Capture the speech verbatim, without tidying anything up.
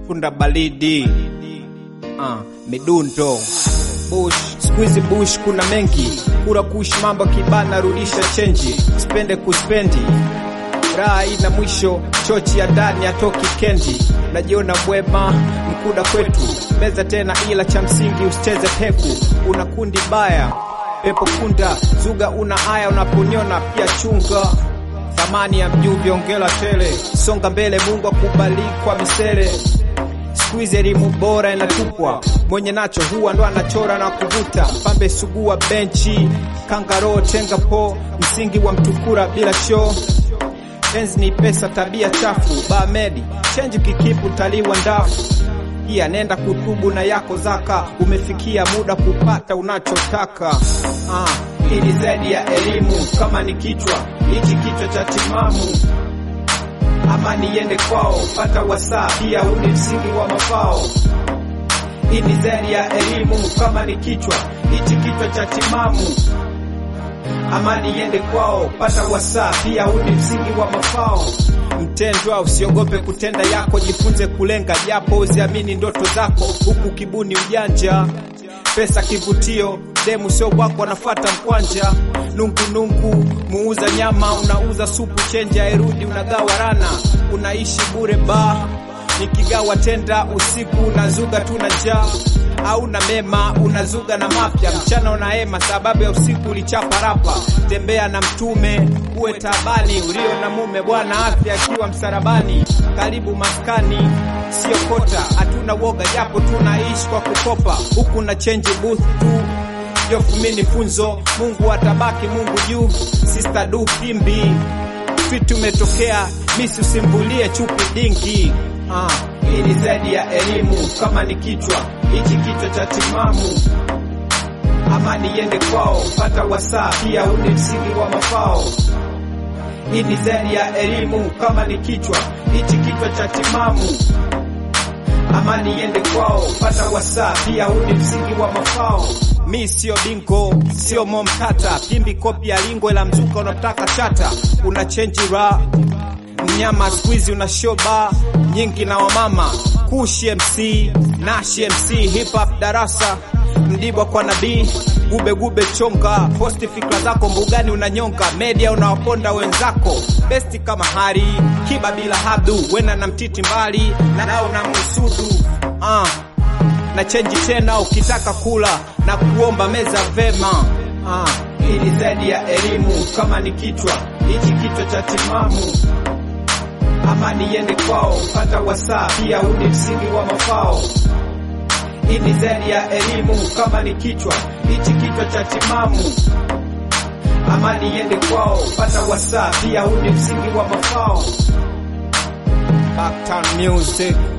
punda balidi. Ah, midundo Bush, squeeze bush kuna mengi. Kura kush mambo kibana rudisha chenji. Spende kuspendi. Raha ina mwisho, chochi ya ndani atoki kendi. Najiona mwema, mkuda kwetu. Meza tena ila cha msingi usicheze peku. Una kundi baya, pepo kunda. Zuga una aya unaponyona pia chunga. Thamani ya mjuvi ongela tele. Songa mbele Mungu akubali kwa misele. Squeeze elimu bora inatupwa. Mwenye nacho huwa ndo anachora na kuvuta. Pambe sugua benchi, kangaro tenga po. Msingi wa mtukura bila show. Enzi ni pesa tabia chafu. Bamedi, change kikipu taliwa ndafu. Pia nenda kutubu na yako zaka. Umefikia muda kupata unachotaka. Ah, hii ni zaidi ya elimu. Kama ni kichwa, hichi kichwa cha timamu. Amani yende kwao, pata wasaa, pia uni msingi wa mafao. Hii ni zaidi ya elimu. Kama ni kichwa, hichi kichwa cha timamu. Amani yende kwao, pata wasaa, pia uni msingi wa mafao. Mtendwa usiogope kutenda yako, jifunze kulenga japo usiamini ndoto zako. Huku kibuni ujanja, pesa kivutio, demu sio wako wanafuata mkwanja. Nungu nungu, muuza nyama, unauza supu chenja erudi unagawa rana. Unaishi bure ba, nikigawa tenda usiku unazuga tuna njaa. Au na mema unazuga na mafia, mchana unaema sababu ya usiku ulichapa rapa. Tembea na mtume, uwe tabani, ulio na mume bwana afya akiwa msarabani. Karibu maskani, sio kota, hatuna woga japo tunaishi kwa kukopa. Huku na change booth tu, yofumini funzo, Mungu atabaki Mungu juu. Sister du kimbi, fitu umetokea, misi usimbulie chupi dingi. Ah, hii ni zaidi ya elimu. Kama ni kichwa, hichi kichwa cha timamu. Amani yende kwao, pata wasaa, pia uni msingi wa mafao. Hii ni zaidi ya elimu. Kama ni kichwa, hichi kichwa cha timamu. Amani yende kwao, pata wasaa, pia uni msingi wa mafao. Mi sio bingo, sio momtata. Pimbi kopi ya lingo ila mzuka unataka chata. Una change ra mnyama squeeze una shoba nyingi na wamama. Kushi M C, Nashi M C, hip hop darasa. Mdibwa kwa nabii, gube gube chonga. Posti fikra zako mbugani unanyonga. Media unawaponda wenzako. Besti kama hari, kiba bila habdu. Wena na mtiti mbali, na nao na musudu. Ah, na change tena ukitaka kula na kuomba meza vema. Ah, hii ni zaidi ya elimu. Kama ni kichwa, hichi kichwa cha timamu. Amani yende kwao, pata wasaa, pia uni msingi wa mafao. Hii ni zaidi ya elimu. Kama ni kichwa, hichi kichwa cha timamu. Amani yende kwao, pata wasaa, pia uni msingi wa mafao. Backtown music.